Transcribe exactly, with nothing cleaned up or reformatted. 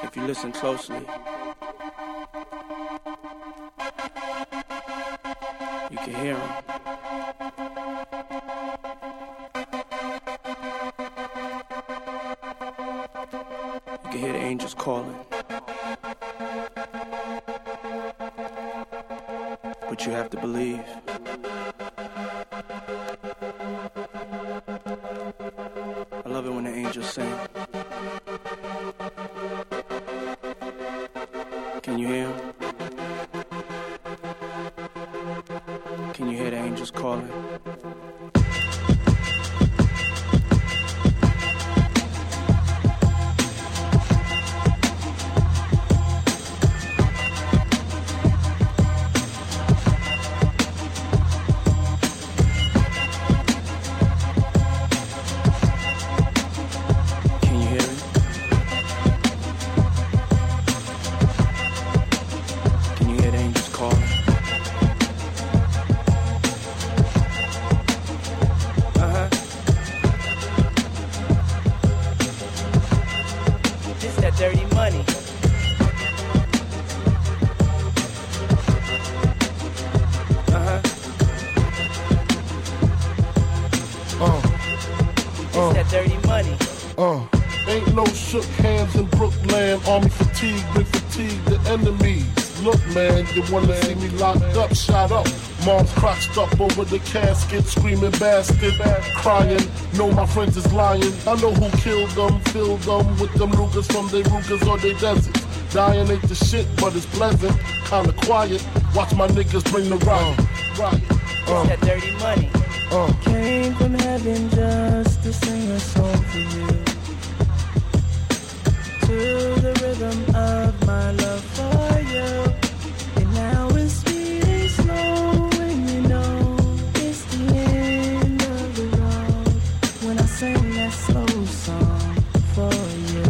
If you listen closely, you can hear them. You can hear the angels calling. But you have to believe. I love it when the angels sing. Can you hear 'em? Can you hear the angels calling? Dirty money. Uh-huh. Uh. It's uh. that dirty money. Uh. Ain't no shook hands in Brooklyn. Army fatigue, been fatigued the enemies. Look, man, you wanna see me locked up, shot up. Mom's crotched up over the casket, screaming basket, crying. Know my friends is lying. I know who killed them, filled them with them Rugers from they Rugers or they deserts. Dying ain't the shit, but it's pleasant, kinda quiet. Watch my niggas bring the riot. Riot. Uh. It's that dirty money. Uh. Came from heaven just to sing a song for you. To the rhythm of my love for you. And now it's sweet and slow when you know it's the end of the road. When I sing that slow song for you.